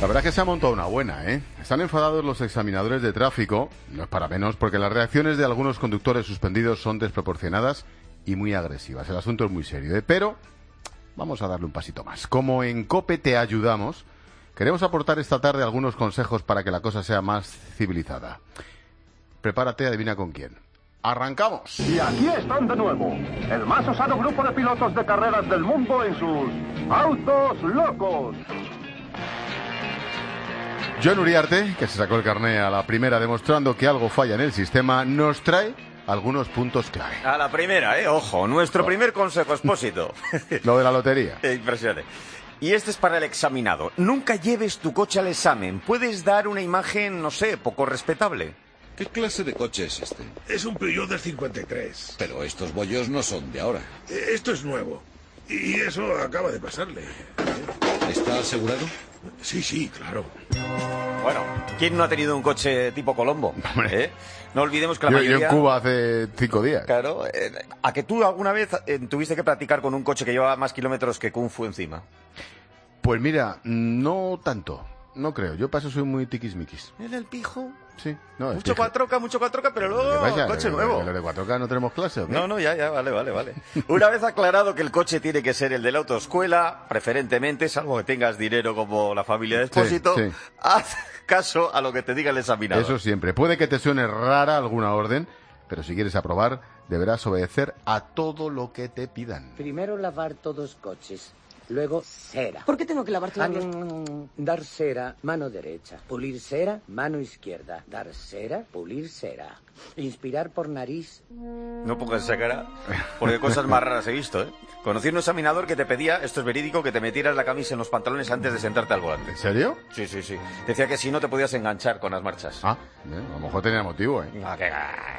La verdad es que se ha montado una buena, ¿eh? Están enfadados los examinadores de tráfico, no es para menos, porque las reacciones de algunos conductores suspendidos son desproporcionadas y muy agresivas. El asunto es muy serio, ¿eh? Pero vamos a darle un pasito más. Como en COPE te ayudamos, queremos aportar esta tarde algunos consejos para que la cosa sea más civilizada. Prepárate, adivina con quién. ¡Arrancamos! Y aquí están de nuevo, el más osado grupo de pilotos de carreras del mundo en sus autos locos. John Uriarte, que se sacó el carné a la primera demostrando que algo falla en el sistema, nos trae algunos puntos clave. A la primera, ojo, nuestro primer consejo expósito. Lo de la lotería. Impresionante. Y este es para el examinado. Nunca lleves tu coche al examen. Puedes dar una imagen, no sé, poco respetable. ¿Qué clase de coche es este? Es un Peugeot del 53. Pero estos bollos no son de ahora. Esto es nuevo. Y eso acaba de pasarle. ¿Está asegurado? Sí, claro. Bueno, ¿quién no ha tenido un coche tipo Colombo? No olvidemos que la mayoría... Yo en Cuba hace 5 días. Claro. ¿A que tú alguna vez tuviste que practicar con un coche que llevaba más kilómetros que Kung Fu encima? Pues mira, no tanto. No creo. Yo para eso soy muy tiquismiquis. ¿El pijo? Sí. No, mucho cuatroca, pero luego coche nuevo. ¿Lo de cuatroca no tenemos clase o qué? No, ya, vale. Una vez aclarado que el coche tiene que ser el de la autoescuela, preferentemente, salvo que tengas dinero como la familia de Expósito, sí. Haz caso a lo que te diga el examinador. Eso siempre. Puede que te suene rara alguna orden, pero si quieres aprobar, deberás obedecer a todo lo que te pidan. Primero lavar todos coches. Luego, cera. ¿Por qué tengo que lavar todos los...? Dar cera, mano derecha. Pulir cera, mano izquierda. Dar cera, pulir cera. Inspirar por nariz. No pongas esa cara, porque cosas más raras he visto, ¿eh? Conocí un examinador que te pedía, esto es verídico, que te metieras la camisa en los pantalones antes de sentarte al volante. ¿En serio? Sí. Decía que si no te podías enganchar con las marchas. A lo mejor tenía motivo, ¿eh? No, que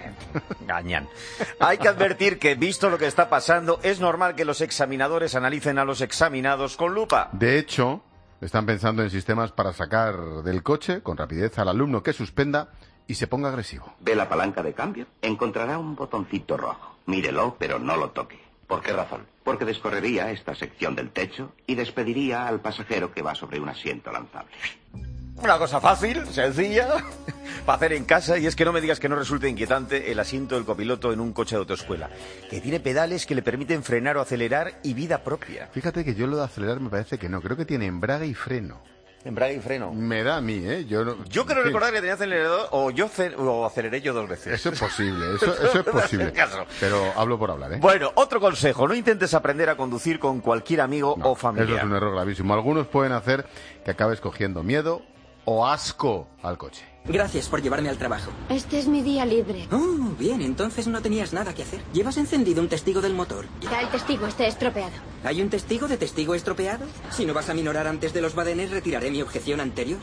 gañan. Hay que advertir que, visto lo que está pasando, es normal que los examinadores analicen a los examinados con lupa. De hecho, están pensando en sistemas para sacar del coche con rapidez al alumno que suspenda y se ponga agresivo. ¿Ve la palanca de cambio? Encontrará un botoncito rojo. Mírelo, pero no lo toque. ¿Por qué razón? Porque descorrería esta sección del techo y despediría al pasajero que va sobre un asiento lanzable. Una cosa fácil, sencilla, para hacer en casa, y es que no me digas que no resulte inquietante el asiento del copiloto en un coche de autoescuela, que tiene pedales que le permiten frenar o acelerar y vida propia. Fíjate que yo lo de acelerar me parece que no, creo que tiene embrague y freno. Embrague y freno. Me da a mí, ¿eh? Yo creo recordar que tenía acelerador, o aceleré yo 2 veces. Eso es posible, eso es posible. Pero hablo por hablar, ¿eh? Bueno, otro consejo, no intentes aprender a conducir con cualquier amigo o familiar. Eso es un error gravísimo. Algunos pueden hacer que acabes cogiendo miedo o asco al coche. Gracias por llevarme al trabajo. Este es mi día libre. Oh, bien, entonces no tenías nada que hacer. ¿Llevas encendido un testigo del motor? Ya el testigo esté estropeado. ¿Hay un testigo de testigo estropeado? Si no vas a minorar antes de los badenes, retiraré mi objeción anterior.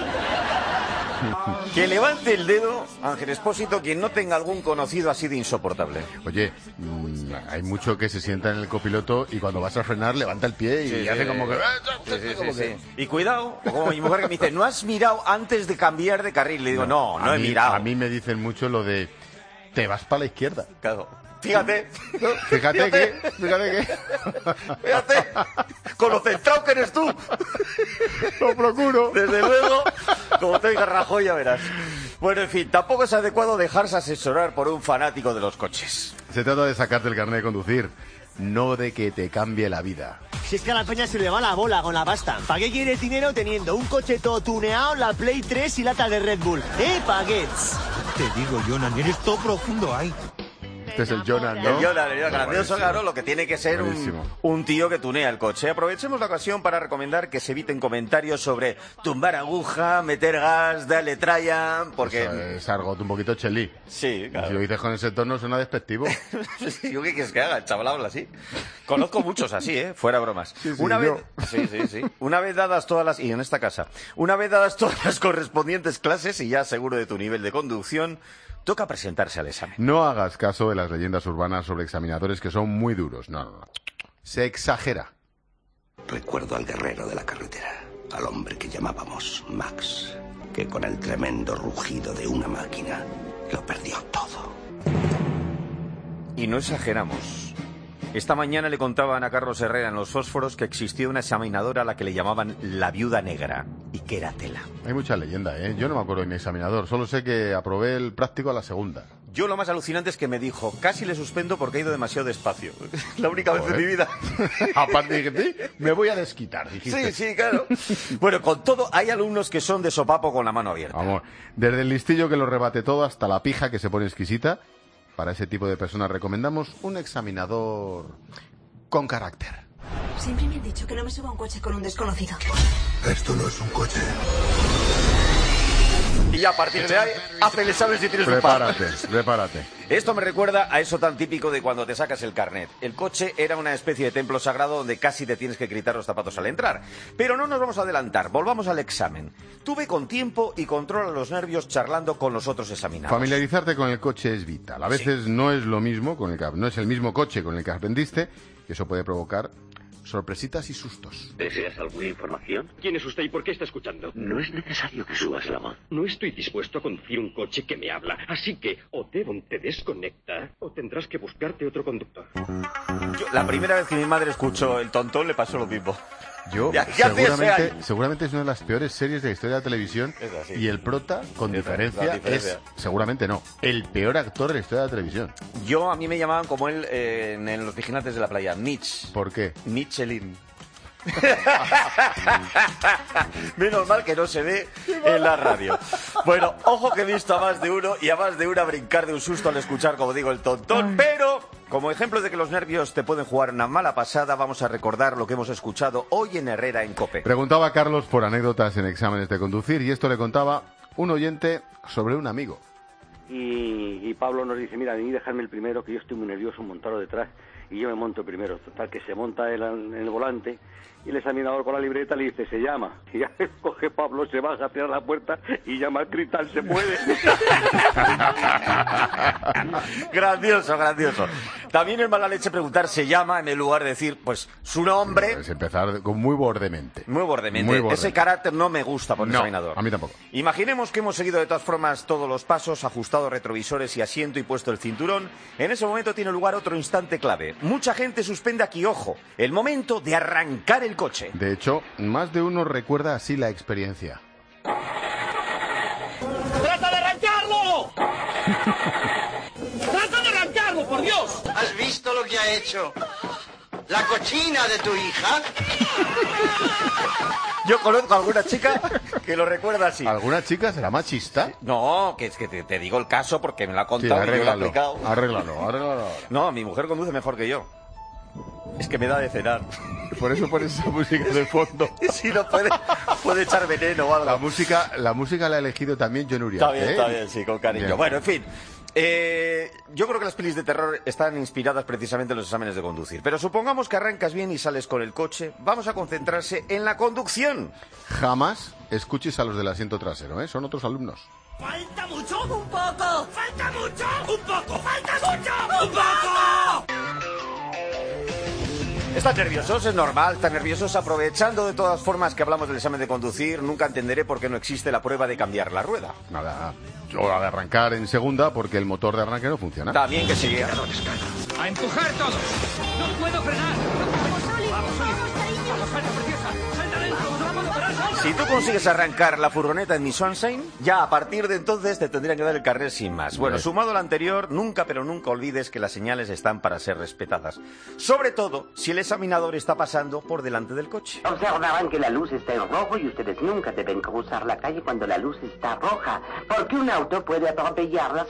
Que levante el dedo, Ángel Expósito, quien no tenga algún conocido así de insoportable. Oye, hay mucho que se sienta en el copiloto y cuando vas a frenar levanta el pie y hace como que... Sí. Y cuidado, como mi mujer que me dice, ¿no has mirado antes de cambiar de carril? Le digo, no he mirado. A mí me dicen mucho lo de, te vas para la izquierda. Claro. Fíjate que... Fíjate, con lo centrado que eres tú. Lo procuro. Desde luego, como te diga Rajoy, ya verás. Bueno, en fin, tampoco es adecuado dejarse asesorar por un fanático de los coches. Se trata de sacarte el carnet de conducir, no de que te cambie la vida. Si es que a la peña se le va la bola con la pasta. ¿Para qué quieres dinero teniendo un coche todo tuneado, la Play 3 y lata de Red Bull? Paguets. Te digo, Jonan, eres todo profundo ahí. Este es el Jonan, ¿no? El Jonan, grandioso, claro, lo que tiene que ser un tío que tunea el coche. Aprovechemos la ocasión para recomendar que se eviten comentarios sobre tumbar aguja, meter gas, darle tralla, porque... Eso es argot un poquito chelí. Sí, claro. Si lo dices con ese tono suena despectivo. ¿Yo qué quieres que haga? El chaval habla así. Conozco muchos así, fuera bromas. Sí, Sí. Una vez dadas todas las... Y en esta casa. Una vez dadas todas las correspondientes clases y ya seguro de tu nivel de conducción... Toca presentarse al examen. No hagas caso de las leyendas urbanas sobre examinadores que son muy duros. No. Se exagera. Recuerdo al guerrero de la carretera, al hombre que llamábamos Max, que con el tremendo rugido de una máquina lo perdió todo. Y no exageramos. Esta mañana le contaban a Carlos Herrera en Los Fósforos que existía una examinadora a la que le llamaban la viuda negra. y que era tela. Hay mucha leyenda, ¿eh? Yo no me acuerdo de mi examinador, solo sé que aprobé el práctico a la segunda. Yo lo más alucinante es que me dijo, casi le suspendo porque ha ido demasiado despacio. La única vez en mi vida. Aparte dije, me voy a desquitar, dijiste. Sí, claro. Bueno, con todo, hay alumnos que son de sopapo con la mano abierta. Vamos, desde el listillo que lo rebate todo hasta la pija que se pone exquisita, para ese tipo de personas recomendamos un examinador con carácter. Siempre me han dicho que no me suba a un coche con un desconocido. Esto no es un coche. Y ya a partir de ahí, haz el examen si tienes un par. Prepárate. Esto me recuerda a eso tan típico de cuando te sacas el carnet. El coche era una especie de templo sagrado donde casi te tienes que quitar los zapatos al entrar. Pero no nos vamos a adelantar, volvamos al examen. Tú ve con tiempo y controla los nervios charlando con los otros examinados. Familiarizarte con el coche es vital. A veces no es lo mismo, no es el mismo coche con el que aprendiste, y eso puede provocar sorpresitas y sustos. ¿Deseas alguna información? ¿Quién es usted y por qué está escuchando? No es necesario que subas la voz. No estoy dispuesto a conducir un coche que me habla. Así que o Devon te desconecta o tendrás que buscarte otro conductor. La primera vez que mi madre escuchó El Tontón le pasó lo mismo. Yo, seguramente es una de las peores series de la historia de la televisión y el prota, con diferencia, es, seguramente no, el peor actor de la historia de la televisión. A mí me llamaban como él en Los Vigilantes de la Playa, Mitch. ¿Por qué? Michelin. Menos mal que no se ve en la radio. Bueno, ojo que he visto a más de uno y a más de una brincar de un susto al escuchar, como digo, El Tontón. Pero, como ejemplo de que los nervios te pueden jugar una mala pasada, vamos a recordar lo que hemos escuchado hoy en Herrera en COPE. Preguntaba a Carlos por anécdotas en exámenes de conducir y esto le contaba un oyente sobre un amigo. Y Pablo nos dice, mira, vení dejarme el primero, que yo estoy muy nervioso, montarlo detrás, y yo me monto primero. Total, que se monta él en el volante, y el examinador con la libreta le dice, se llama. Y ya coge Pablo, se baja, cierra la puerta, y llama al cristal, se puede. Grandioso, grandioso. También es mala leche preguntar, se llama, en el lugar de decir, pues, su nombre. Es empezar con muy bordemente. Muy bordemente. Ese carácter no me gusta por el examinador. A mí tampoco. Imaginemos que hemos seguido de todas formas todos los pasos, ajustado retrovisores y asiento y puesto el cinturón. En ese momento tiene lugar otro instante clave. Mucha gente suspende aquí, ojo, el momento de arrancar el coche. De hecho, más de uno recuerda así la experiencia. ¡Trata de arrancarlo! ¡Trata de arrancarlo, por Dios! ¿Has visto lo que ha hecho la cochina de tu hija? Yo conozco a alguna chica que lo recuerda así. ¿Alguna chica será machista? No, que es que te digo el caso porque me lo ha contado y yo lo he aplicado. Arréglalo. No, mi mujer conduce mejor que yo. Es que me da de cenar. Por eso pones esa música de fondo. Si no puede echar veneno o algo. La música la ha elegido también John Uriarte. Está bien, sí, con cariño. Bien. Bueno, en fin. Yo creo que las pelis de terror están inspiradas precisamente en los exámenes de conducir. Pero supongamos que arrancas bien y sales con el coche. Vamos a concentrarse en la conducción. Jamás escuches a los del asiento trasero, ¿eh? Son otros alumnos. ¡Falta mucho! ¡Un poco! ¡Falta mucho! ¡Un poco! ¡Falta mucho! ¡Un poco! ¿Están nerviosos? Es normal, están nerviosos. Aprovechando de todas formas que hablamos del examen de conducir, nunca entenderé por qué no existe la prueba de cambiar la rueda. Nada, yo la de arrancar en segunda porque el motor de arranque no funciona. Está bien que siga. ¡A empujar todos! ¡No puedo frenar! ¡Vamos, Oli! ¡Vamos, Sara, preciosa! ¡Salta dentro! ¡No puedo parar! Si tú consigues arrancar la furgoneta en mi Sunshine, ya a partir de entonces te tendrían que dar el carnet sin más. Bueno, sumado a lo anterior, nunca pero nunca olvides que las señales están para ser respetadas. Sobre todo si el examinador está pasando por delante del coche. Observarán que la luz está en rojo y ustedes nunca deben cruzar la calle cuando la luz está roja, porque un auto puede atropellarlas.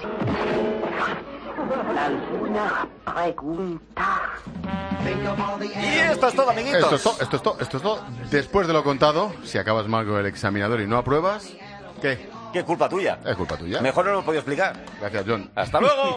¿Alguna pregunta? Y esto es todo, amiguitos. Esto es todo. Después de lo contado, si acabas mal con el examinador y no apruebas, ¿qué? ¿Qué culpa tuya? Es culpa tuya. Mejor no lo he podido explicar. Gracias, John. Hasta luego.